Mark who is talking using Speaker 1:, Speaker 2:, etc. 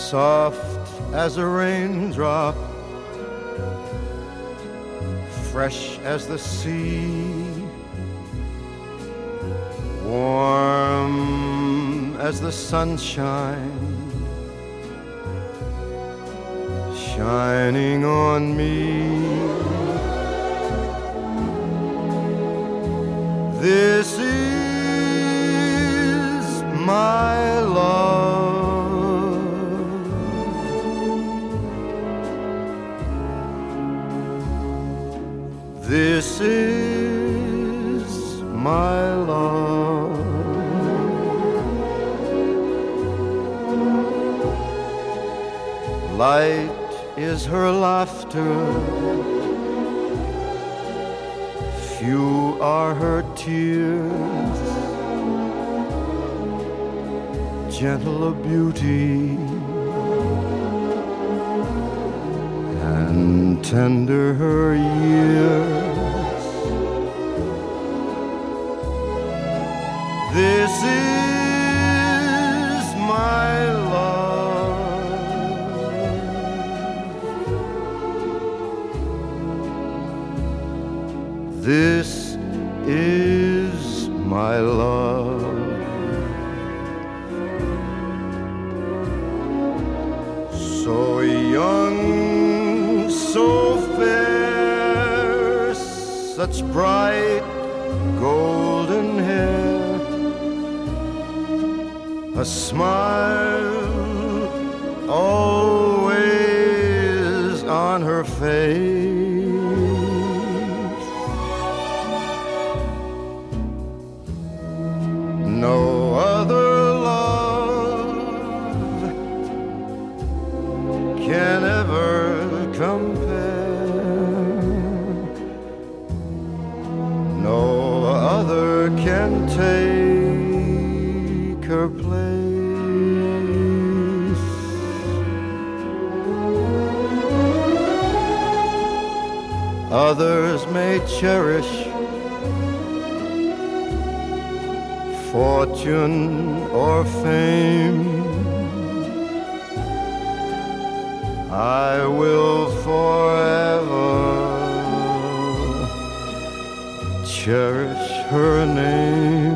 Speaker 1: soft as a raindrop, fresh as the sea, warm as the sunshine, shining on me. This is my love. This is my love. Light is her laughter, few are her tears, gentle of beauty and tender her years. This is my love. This is my love. So young, so fair, such bright golden hair, a smile always on her face. No other love can ever compare. No other can take her place. Others may cherish fortune or fame. I will forever cherish her name.